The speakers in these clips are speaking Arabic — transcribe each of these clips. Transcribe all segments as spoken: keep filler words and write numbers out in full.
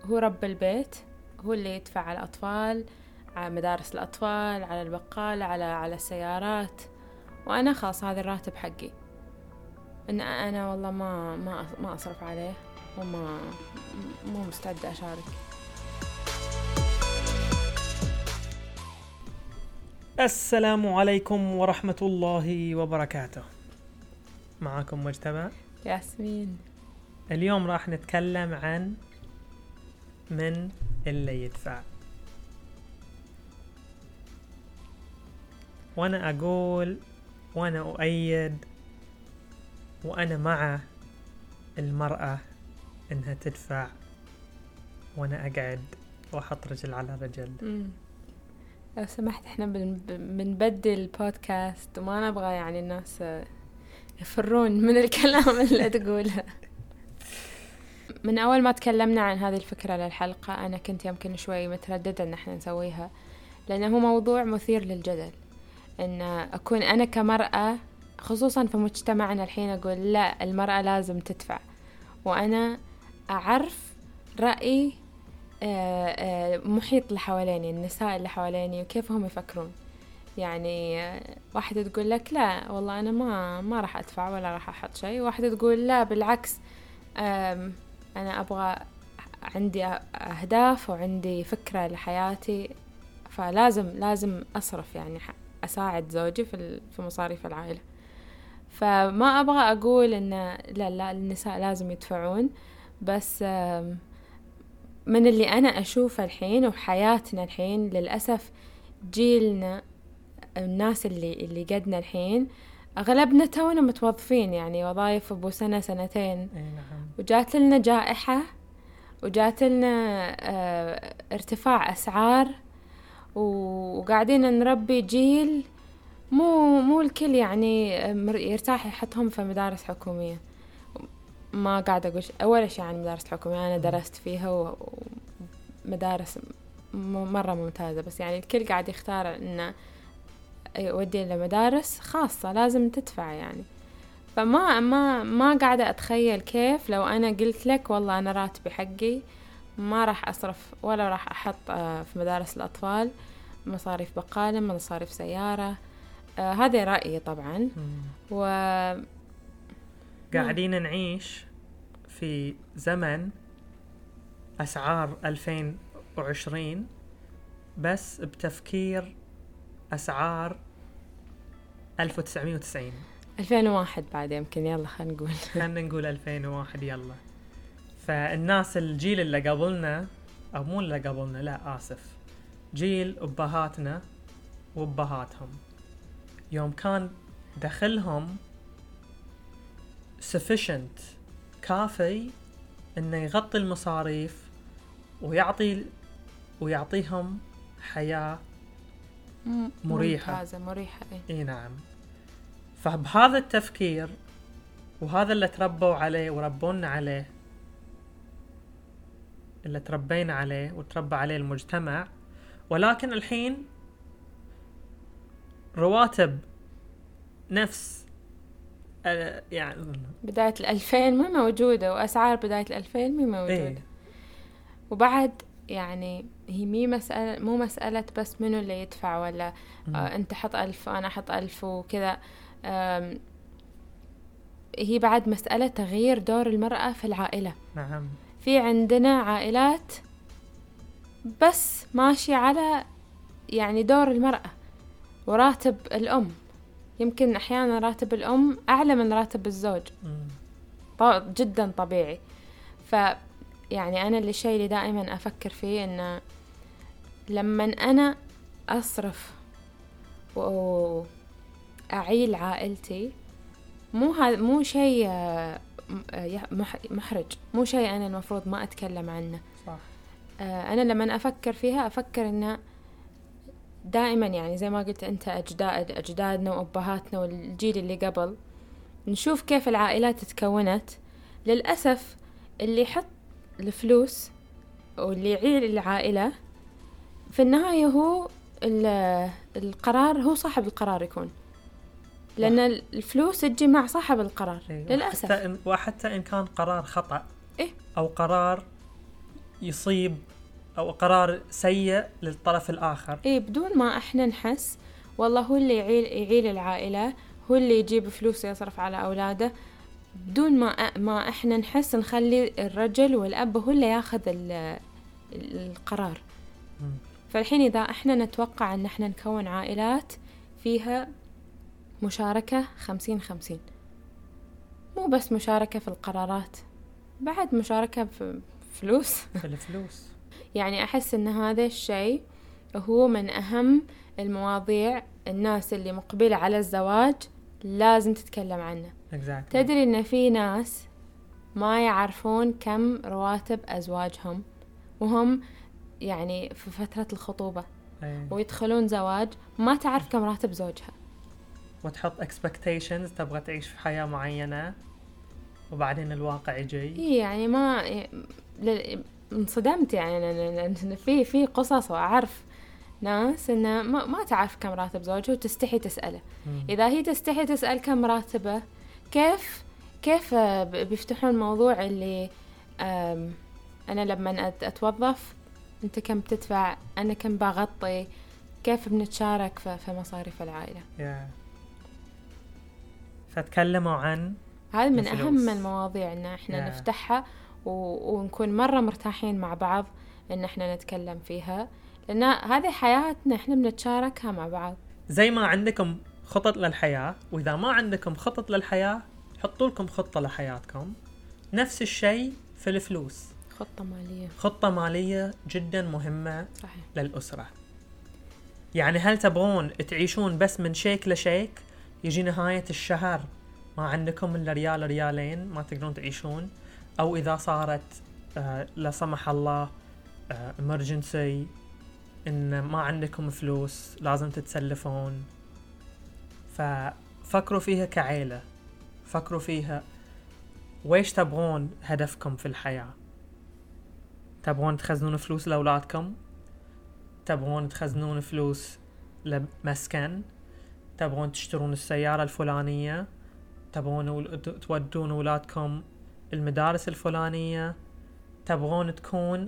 هو رب البيت، هو اللي يدفع على الأطفال، على مدارس الأطفال، على البقالة، على على السيارات، وأنا خلاص هذا الراتب حقي. إن أنا والله ما ما ما أصرف عليه وما مو مستعدة أشارك. السلام عليكم ورحمة الله وبركاته. معكم مجتمع ياسمين. اليوم راح نتكلم عن من اللي يدفع. وأنا أقول وأنا أؤيد وأنا مع المرأة إنها تدفع، وأنا أقعد وأحط رجل على رجل. مم. لو سمحت احنا بنبدل البودكاست وما نبغى يعني الناس يفرون من الكلام اللي تقوله. من أول ما تكلمنا عن هذه الفكرة للحلقة أنا كنت يمكن شوي مترددة إن احنا نسويها، لأنه هو موضوع مثير للجدل. إن أكون أنا كمرأة خصوصا في مجتمعنا الحين أقول لا المرأة لازم تدفع، وأنا أعرف رأي محيط اللي حواليني، النساء اللي حواليني وكيف هم يفكرون. يعني واحدة تقول لك لا والله أنا ما ما راح أدفع ولا راح أحط شيء، واحدة تقول لا بالعكس أنا أبغى عندي أهداف وعندي فكرة لحياتي، فلازم لازم أصرف يعني أساعد زوجي في في مصاريف العائلة. فما أبغى أقول إن لا لا النساء لازم يدفعون، بس من اللي أنا أشوفه الحين وحياتنا الحين للأسف جيلنا الناس اللي اللي قدنا الحين أغلبنا تونا متوظفين، يعني وظائف أبو سنة سنتين، وجات لنا جائحة وجات لنا اه ارتفاع أسعار، وقاعدين نربي جيل مو مو الكل يعني يرتاح يحطهم في مدارس حكومية. ما قاعدة أقول أول شيء عن مدارس الحكومية، أنا درست فيها ومدارس مرة ممتازة، بس يعني الكل قاعد يختار إنه يودي لمدارس خاصة لازم تدفع يعني. فما ما ما قاعدة أتخيل كيف لو أنا قلت لك والله أنا راتبي حقي ما راح أصرف ولا راح أحط في مدارس الأطفال مصاريف بقالة مصاريف سيارة. آه هذا رأيي طبعا. و قاعدين نعيش في زمن أسعار ألفين وعشرين بس بتفكير أسعار ألف وتسعمية وتسعين ألفين وواحد بعد يمكن، يلا خلينا نقول خلينا نقول ألفين وواحد يلا. فالناس الجيل اللي قبلنا أو مو اللي قبلنا لا آسف جيل أبهاتنا وأبهاتهم يوم كان دخلهم sufficient كافي إنه يغطي المصاريف ويعطي ويعطيهم حياة مريحة ممتازة مريحة. إيه نعم. فبهذا التفكير وهذا اللي تربوا عليه وربونا عليه، اللي تربينا عليه وتربى عليه المجتمع. ولكن الحين رواتب نفس يعني بداية الألفين ما موجودة، وأسعار بداية الألفين ما موجودة. إيه؟ وبعد يعني هي مي مسألة مو مسألة بس منو اللي يدفع ولا آه أنت حط ألف وأنا حط ألف وكذا. هي بعد مسألة تغيير دور المرأة في العائلة. نعم. في عندنا عائلات بس ماشي على يعني دور المرأة وراتب الأم، يمكن أحيانا راتب الأم أعلى من راتب الزوج. ط- جدا طبيعي. ف يعني أنا اللي شيء اللي دائما أفكر فيه إن لما أنا أصرف وأعيل عائلتي مو هذا مو شيء محرج، مو شيء أنا المفروض ما أتكلم عنه. صح. أنا لما أفكر فيها أفكر إن دائما يعني زي ما قلت أنت أجداد أجدادنا وأبهاتنا والجيل اللي قبل نشوف كيف العائلات تكونت. للأسف اللي يحط الفلوس واللي يعيل العائلة في النهاية هو القرار، هو صاحب القرار يكون، لأن الفلوس تجي مع صاحب القرار. إيه. للأسف وحتى إن, وحتى إن كان قرار خطأ إيه؟ أو قرار يصيب أو قرار سيء للطرف الآخر. إيه بدون ما إحنا نحس، والله هو اللي يعيل, يعيل العائلة، هو اللي يجيب فلوس يصرف على أولاده، بدون ما ما إحنا نحس نخلي الرجل والأب هو اللي ياخذ القرار. م. فالحين إذا إحنا نتوقع أن إحنا نكون عائلات فيها مشاركة خمسين خمسين، مو بس مشاركة في القرارات، بعد مشاركة في فلوس في الفلوس. يعني أحس أن هذا الشيء هو من أهم المواضيع الناس اللي مقبلة على الزواج لازم تتكلم عنه. exactly. تدري أن في ناس ما يعرفون كم رواتب أزواجهم وهم يعني في فترة الخطوبة، أيه. ويدخلون زواج ما تعرف كم راتب زوجها، وتحط expectations، تبغى تعيش في حياة معينة وبعدين الواقع يجي. يعني ما انصدمت يعني في في قصص وأعرف ناس إنه ما, ما تعرف كم راتب زوجها وتستحي تسأله. مم. إذا هي تستحي تسأل كم راتبه، كيف كيف بيفتحون موضوع اللي أنا لما أتوظف أنت كم تدفع، أنا كم بغطي، كيف بنتشارك في مصاريف العائلة. yeah. فتكلموا عن هذا من الفلوس. أهم المواضيع إن إحنا yeah. نفتحها و... ونكون مرة مرتاحين مع بعض إن إحنا نتكلم فيها، لأن هذه حياتنا إحنا بنتشاركها مع بعض. زي ما عندكم خطط للحياة، وإذا ما عندكم خطط للحياة حطوا لكم خطة لحياتكم. نفس الشيء في الفلوس، خطة مالية. خطة مالية جدا مهمة. صحيح. للأسرة. يعني هل تبغون تعيشون بس من شيك لشيك، يجي نهاية الشهر ما عندكم إلا ريال ريالين ما تقدرون تعيشون، أو إذا صارت آه لا سمح الله آه emergency إن ما عندكم فلوس لازم تتسلفون. ففكروا فيها كعيلة، فكروا فيها ويش تبغون هدفكم في الحياة. تبغون تخزنون فلوس لأولادكم، تبغون تخزنون فلوس لمسكن، تبغون تشترون السيارة الفلانية، تبغون تودون أولادكم المدارس الفلانية، تبغون تكون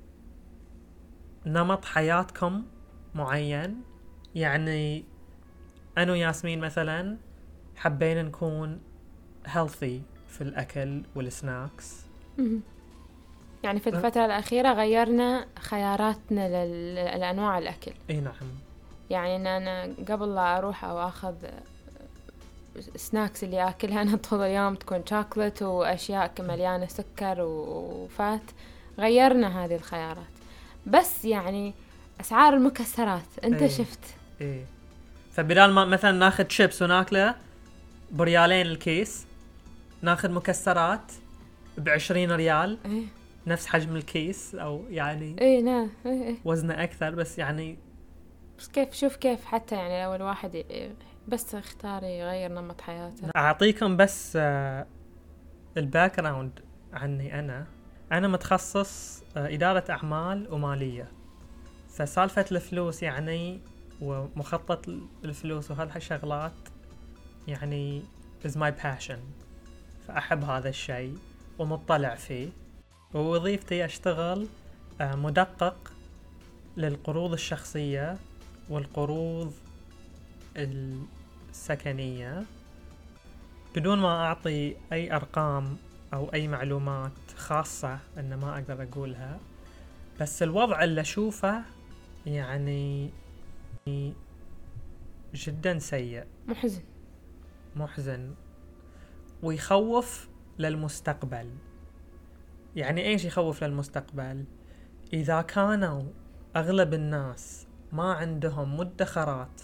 نمط حياتكم معين. يعني أنا وياسمين مثلا حبينا نكون healthy في الأكل والسناكس. يعني في الفترة الأخيرة غيرنا خياراتنا للأنواع الأكل. إيه نعم. يعني إن أنا قبل لا أروح أو أخذ سناكس اللي أكلها أنا طول اليوم تكون شوكولات وأشياء مليانة سكر وفات، غيرنا هذه الخيارات. بس يعني أسعار المكسرات أنت إيه. شفت إيه. فبدال ما مثلا ناخذ شيبس وناكله بريالين الكيس، ناخذ مكسرات بعشرين ريال. إيه. نفس حجم الكيس أو يعني إيه نعم إيه إيه. وزنه أكثر، بس يعني بس كيف شوف كيف حتى يعني لو الواحد بس اختار يغير نمط حياته. أعطيكم بس الباك جراوند عني. أنا أنا متخصص إدارة أعمال ومالية، فسالفة الفلوس يعني ومخطط الفلوس وهذه الشغلات يعني is my passion. فأحب هذا الشيء ومطلع فيه. ووظيفتي أشتغل مدقق للقروض الشخصية والقروض السكنية، بدون ما أعطي أي أرقام أو أي معلومات خاصة أن ما أقدر أقولها. بس الوضع اللي أشوفه يعني جدا سيء، محزن محزن ويخوف للمستقبل. يعني ايش يخوف للمستقبل؟ اذا كانوا اغلب الناس ما عندهم مدخرات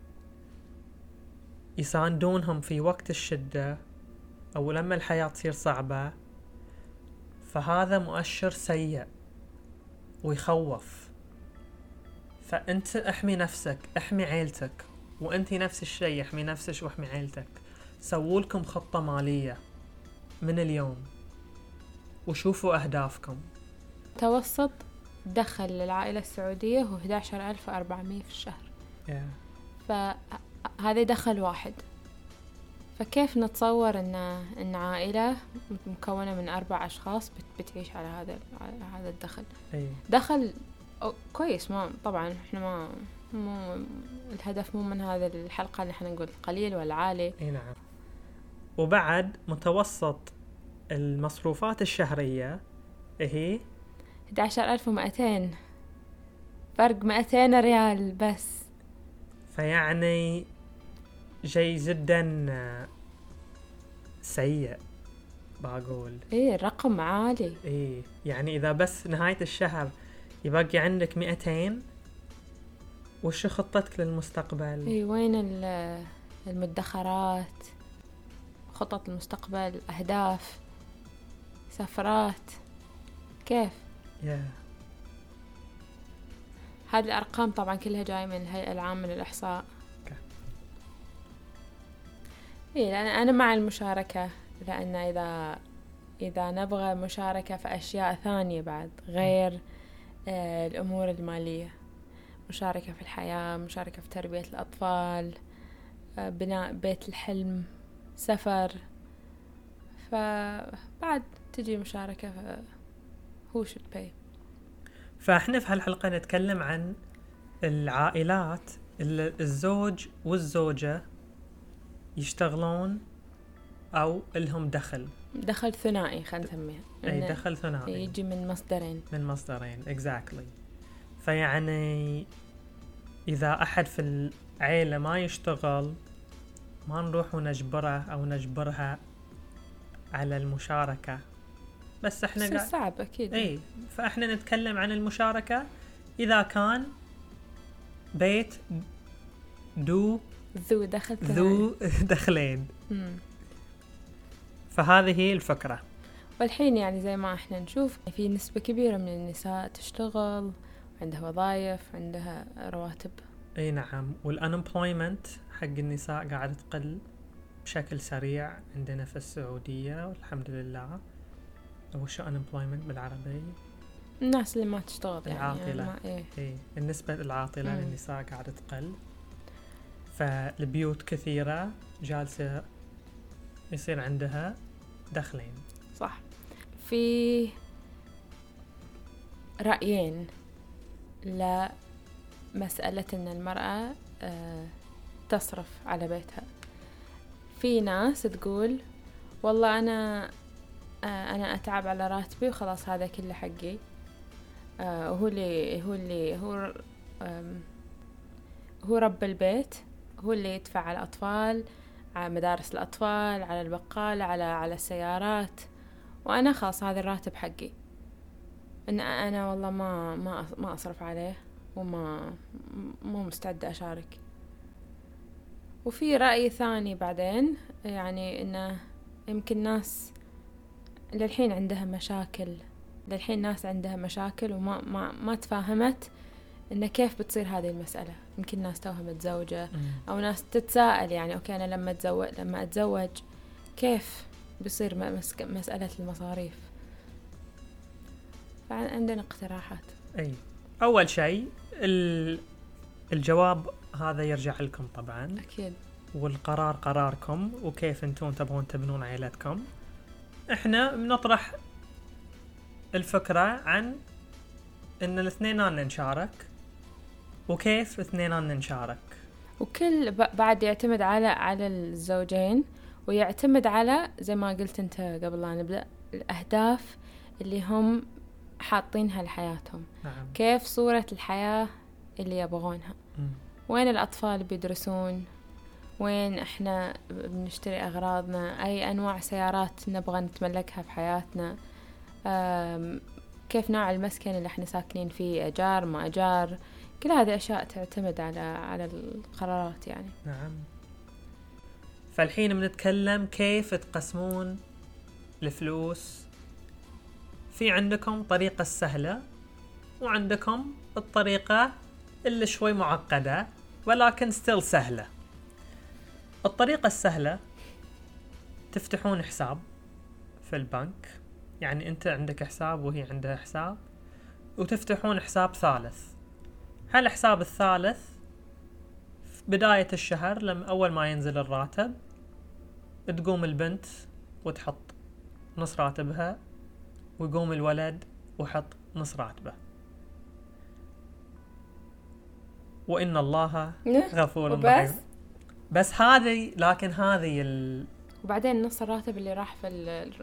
يساندونهم في وقت الشدة او لما الحياة تصير صعبة، فهذا مؤشر سيء ويخوف. فانت احمي نفسك، احمي عيلتك، وانتي نفس الشيء احمي نفسك واحمي عيلتك. سووا لكم خطة مالية من اليوم وشوفوا أهدافكم. توسط دخل للعائلة السعودية هو إحدى عشر ألف وأربعمية في الشهر. yeah. فهذا دخل واحد. فكيف نتصور ان ان عائله مكونه من اربع اشخاص بتعيش على هذا على هذا الدخل؟ أي. دخل كويس، ما طبعا احنا ما مو الهدف مو من هذا الحلقه اللي احنا نقول قليل ولا عالي. اي نعم. وبعد متوسط المصروفات الشهريه هي أحد عشر ألف ومئتين، فرق مئتين ريال بس. فيعني شيء جدا سيء بقول. ايه الرقم عالي. ايه يعني اذا بس نهاية الشهر يبقى عندك مئتين، وش خطتك للمستقبل؟ ايه وين المدخرات، خطط المستقبل، اهداف، سفرات، كيف؟ yeah. هذه الارقام طبعا كلها جاية من الهيئة العامة للإحصاء. okay. ايه لأن انا مع المشاركة، لأن اذا اذا نبغى مشاركة في اشياء ثانية بعد غير آه الامور المالية، مشاركة في الحياة، مشاركة في تربية الأطفال، بناء بيت الحلم، سفر، فبعد تجي مشاركة who should pay. فاحنا في هالحلقة نتكلم عن العائلات اللي الزوج والزوجة يشتغلون أو لهم دخل دخل ثنائي خلينا نسميه. أي دخل ثنائي يجي من مصدرين من مصدرين exactly. فيعني إذا أحد في العيلة ما يشتغل ما نروح ونجبره أو نجبرها على المشاركة، بس إحنا قا... صعب أكيد. إيه فإحنا نتكلم عن المشاركة إذا كان بيت ذو ذو دخل ذو دخلين. مم. فهذه هي الفكرة. والحين يعني زي ما إحنا نشوف في نسبة كبيرة من النساء تشتغل، عندها وظائف، عندها رواتب. اي نعم. والانمبلويمنت حق النساء قاعد تقل بشكل سريع عندنا في السعودية والحمد لله. وش انمبلويمنت بالعربي؟ الناس اللي ما تشتغل يعني العاطلة. ما إيه. اي النسبة العاطلة مم. للنساء قاعدة تقل، فالبيوت كثيرة جالسة يصير عندها دخلين. صح. في رأيين لمسألة أن المرأة تصرف على بيتها. في ناس تقول والله أنا أنا أتعب على راتبي وخلاص هذا كله حقي، وهو اللي هو اللي هو هو رب البيت، هو اللي يدفع على الأطفال، على مدارس الأطفال، على البقالة، على على السيارات، وأنا خلاص هذا الراتب حقي، إن أنا والله ما ما ما أصرف عليه وما مو مستعدة أشارك. وفي رأي ثاني بعدين يعني إنه يمكن ناس للحين عندها مشاكل، للحين ناس عندها مشاكل وما ما ما تفاهمت إنه كيف بتصير هذه المسألة. يمكن ناس توها متزوجة أو ناس تتساءل يعني أوكي أنا لما أتزوج لما أتزوج كيف بيصير مسألة المصاريف. فعندنا اقتراحات. أي أول شيء الجواب هذا يرجع لكم طبعا أكيد، والقرار قراركم وكيف أنتم تبغون تبنون عائلتكم. إحنا بنطرح الفكرة عن إن الاثنين نشارك وكيف اثنين نشارك، وكل بعد يعتمد على على الزوجين، ويعتمد على زي ما قلت أنت قبل لا نبدأ الأهداف اللي هم حاطينها لحياتهم. نعم. كيف صورة الحياة اللي يبغونها، م. وين الأطفال بيدرسون، وين إحنا بنشتري أغراضنا، أي أنواع سيارات نبغى نتملكها في حياتنا، كيف نوع المسكن اللي إحنا ساكنين فيه، أجار ما أجار، كل هذه أشياء تعتمد على على القرارات يعني. نعم. فالحين بنتكلم كيف تقسمون الفلوس. في عندكم طريقة سهلة وعندكم الطريقة اللي شوي معقدة ولكن ستيل سهلة. الطريقة السهلة تفتحون حساب في البنك، يعني انت عندك حساب وهي عندها حساب، وتفتحون حساب ثالث. هالحساب الثالث في بداية الشهر لما أول ما ينزل الراتب تقوم البنت وتحط نص راتبها، ويقوم الولد وحط نص راتبه. وإن الله غفور رحيم. بس هذه لكن هذه ال... وبعدين نص الراتب اللي راح في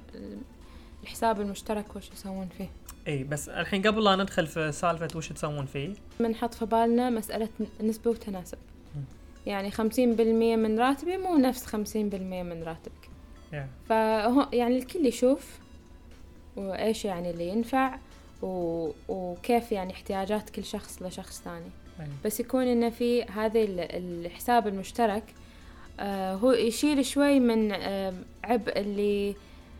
الحساب المشترك وش يسوون فيه؟ اي بس الحين قبل لا ندخل في سالفة وش تسوون فيه، بنحط في بالنا مسألة نسبة وتناسب. م. يعني خمسين بالمية من راتبي مو نفس خمسين بالمية من راتبك. yeah. فهو يعني الكل يشوف وإيش يعني اللي ينفع و... وكيف يعني احتياجات كل شخص لشخص ثاني. بس يكون إنه في هذه الحساب المشترك آه هو يشيل شوي من آه عبء اللي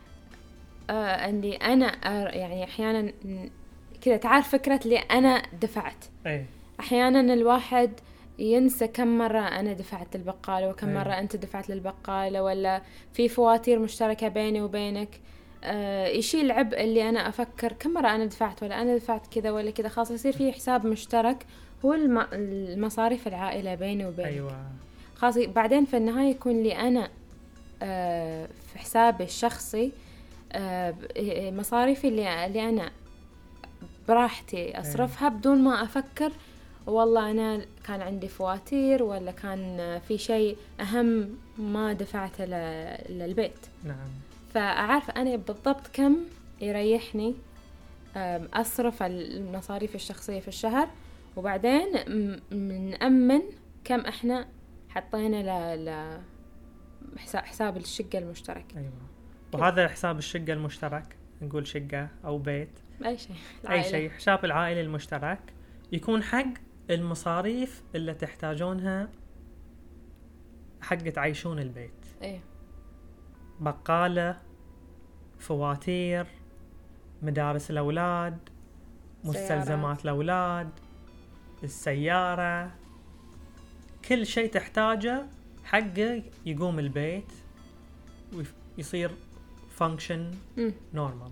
آه اللي أنا آه يعني أحيانا كذا تعرف فكرة اللي أنا دفعت. أي. أحيانا الواحد ينسى كم مرة أنا دفعت للبقالة وكم مرة أي. أنت دفعت للبقالة، ولا في فواتير مشتركة بيني وبينك. آه يشيل عبء اللي أنا أفكر كم مرة أنا دفعت ولا أنا دفعت كذا ولا كذا. خلاص يصير في حساب مشترك هو الم... المصاريف العائلة بيني وبينك. أيوة. خلاص بعدين في النهاية يكون لي أنا آه في حسابي الشخصي آه مصاريفي اللي, اللي أنا براحتي أصرفها أيوة. بدون ما أفكر والله أنا كان عندي فواتير ولا كان في شيء أهم ما دفعته للبيت. نعم. فأعرف أنا بالضبط كم يريحني أصرف المصاريف الشخصية في الشهر، وبعدين نأمن كم إحنا حطينا ل حساب الشقة المشترك. أيوة. وهذا حساب الشقة المشترك، نقول شقة أو بيت أي شيء أي شيء، حساب العائلة المشترك يكون حق المصاريف اللي تحتاجونها حق تعيشون البيت. أيه. بقالة، فواتير، مدارس الأولاد، مستلزمات الأولاد، السيارة، كل شيء تحتاجه حقه يقوم البيت ويصير فانكشن نورمال.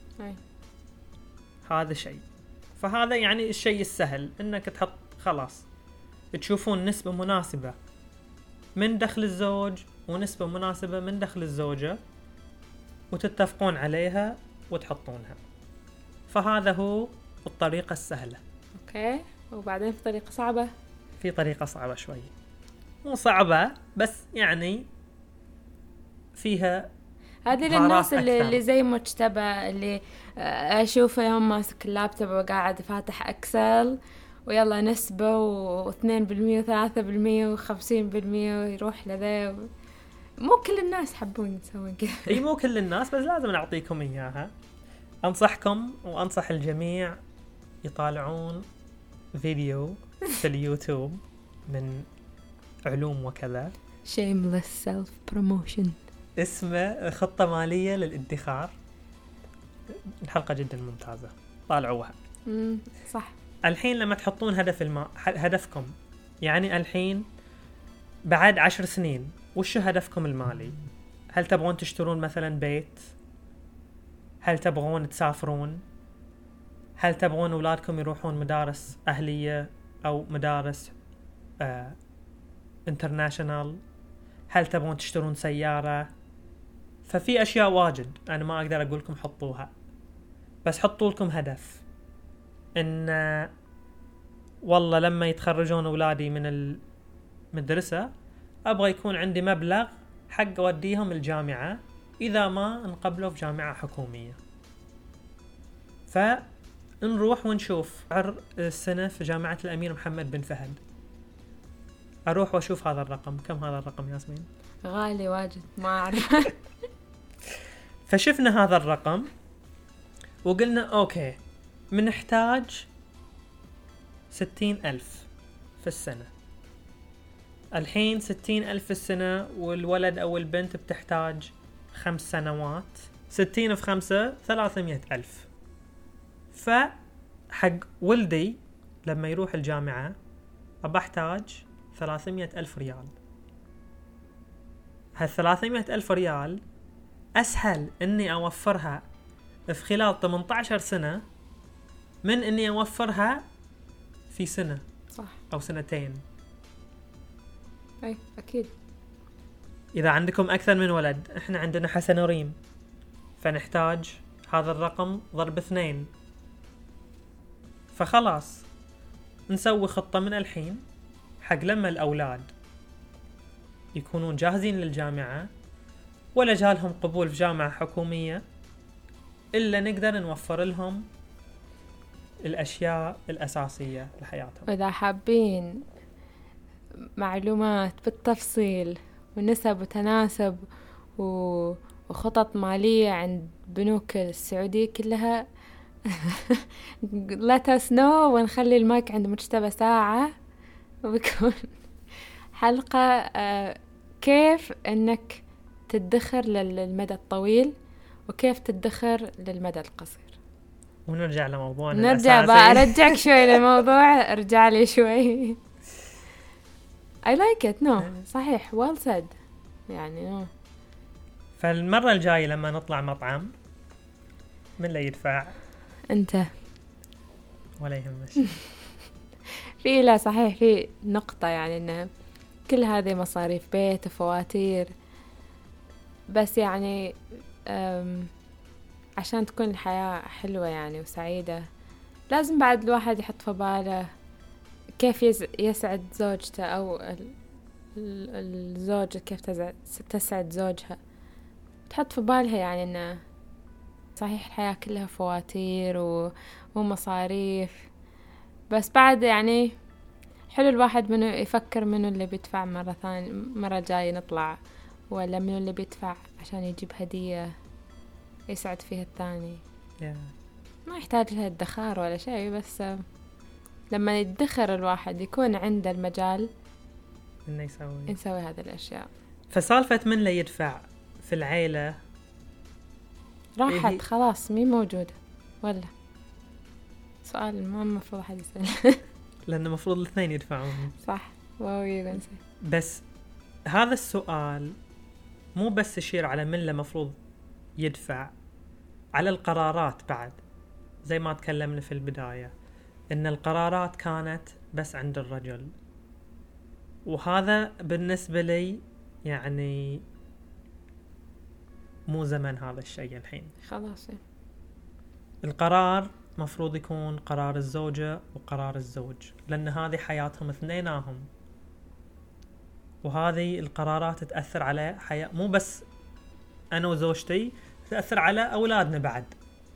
هذا شيء. فهذا يعني الشيء السهل انك تحط خلاص تشوفون نسبة مناسبة من دخل الزوج ونسبة مناسبة من دخل الزوجة وتتفقون عليها وتحطونها. فهذا هو الطريقة السهلة. اوكي. وبعدين في طريقة صعبة؟ في طريقة صعبة شوي، مو صعبة بس يعني فيها هذه للناس اللي, اللي زي مجتبى اللي اشوفه يوم ماسك اللابتوب وقاعد فاتح اكسل ويلا نسبة واثنين بالمية وثلاثة بالمية وخمسين بالمية ويروح لذا. مو كل الناس حبون يسوون كذا. اي مو كل الناس، بس لازم نعطيكم اياها. انصحكم وانصح الجميع يطالعون فيديو في اليوتيوب من علوم وكذا shameless self promotion اسمه خطة مالية للادخار. الحلقة جدا ممتازة، طالعوها. امم صح. الحين لما تحطون هدف الما... هدفكم يعني الحين بعد عشر سنين وش هدفكم المالي؟ هل تبغون تشترون مثلا بيت؟ هل تبغون تسافرون؟ هل تبغون أولادكم يروحون مدارس أهلية أو مدارس آه انترناشنال؟ هل تبغون تشترون سيارة؟ ففي أشياء واجد أنا ما أقدر أقول لكم حطوها، بس حطوا لكم هدف إن والله لما يتخرجون أولادي من المدرسة أبغى يكون عندي مبلغ حق أوديهم الجامعة إذا ما انقبلوا في جامعة حكومية. فنروح ونشوف عر السنة في جامعة الأمير محمد بن فهد، أروح وأشوف هذا الرقم. كم هذا الرقم ياسمين؟ غالي واجد ما أعرف. فشفنا هذا الرقم وقلنا أوكي منحتاج ستين ألف في السنة. الحين ستين ألف في السنة والولد أو البنت بتحتاج خمس سنوات. ستين في خمسة ثلاثمية ألف. فحق ولدي لما يروح الجامعة أبحتاج ثلاثمية ألف ريال. هالثلاثمية ألف ريال أسهل إني أوفرها في خلال ثمانية عشر سنة من إني أوفرها في سنة صح. أو سنتين. أي أكيد. إذا عندكم أكثر من ولد، إحنا عندنا حسن وريم، فنحتاج هذا الرقم ضرب اثنين. فخلاص نسوي خطة من الحين حق لما الأولاد يكونون جاهزين للجامعة ولا جالهم قبول في جامعة حكومية، إلا نقدر نوفر لهم الأشياء الأساسية لحياتهم. وإذا حابين معلومات بالتفصيل ونسب وتناسب وخطط مالية عند بنوك السعودية كلها let us know، ونخلي المايك عند مجتبى ساعة وبيكون حلقة كيف أنك تدخر للمدى الطويل وكيف تدخر للمدى القصير. ونرجع لموضوعنا نرجع الأساسي. بقى أرجعك شوي للموضوع، ارجع لي شوي. I like it. no صحيح well said يعني. no فالمرة الجاية لما نطلع مطعم من اللي يدفع؟ أنت. ولا يهمش. في لا صحيح في نقطة يعني إن كل هذه مصاريف بيت وفواتير، بس يعني عشان تكون الحياة حلوة يعني وسعيدة لازم بعد الواحد يحط في باله كيف يسعد زوجته أو الزوجة كيف تسعد زوجها، تحط في بالها يعني إنه صحيح الحياة كلها فواتير ومصاريف، بس بعد يعني حلو الواحد منه يفكر منه اللي بيدفع مرة ثانية مرة جاية نطلع، ولا منه اللي بيدفع عشان يجيب هدية يسعد فيها الثاني. yeah. ما يحتاج لها الدخار ولا شيء، بس لما يدخر الواحد يكون عنده المجال إنه يسوي يسوي هذه الأشياء. فسالفة من لا يدفع في العيلة راحت إيه؟ خلاص مي موجودة ولا سؤال ما مفروض أحد يسأل. لأنه مفروض الاثنين يدفعون. صح. واو بس هذا السؤال مو بس يشير على من لا مفروض يدفع، على القرارات بعد، زي ما تكلمنا في البداية إن القرارات كانت بس عند الرجل، وهذا بالنسبة لي يعني مو زمن هذا الشيء الحين. خلاص القرار مفروض يكون قرار الزوجة وقرار الزوج، لأن هذه حياتهم اثنيناهم، وهذه القرارات تأثر على حياة مو بس أنا وزوجتي، تأثر على أولادنا بعد.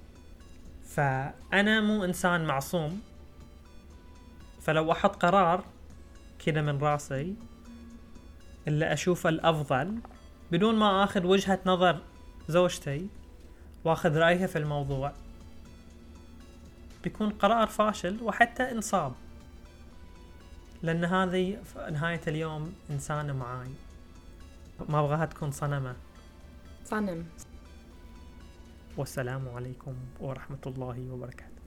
فأنا مو إنسان معصوم، فلو أحط قرار كده من راسي اللي أشوف الأفضل بدون ما أخذ وجهة نظر زوجتي وأخذ رأيها في الموضوع، بيكون قرار فاشل وحتى إنصاب، لأن هذه نهاية اليوم إنسانة معاي، ما أبغاها تكون صنمة. صنم. والسلام عليكم ورحمة الله وبركاته.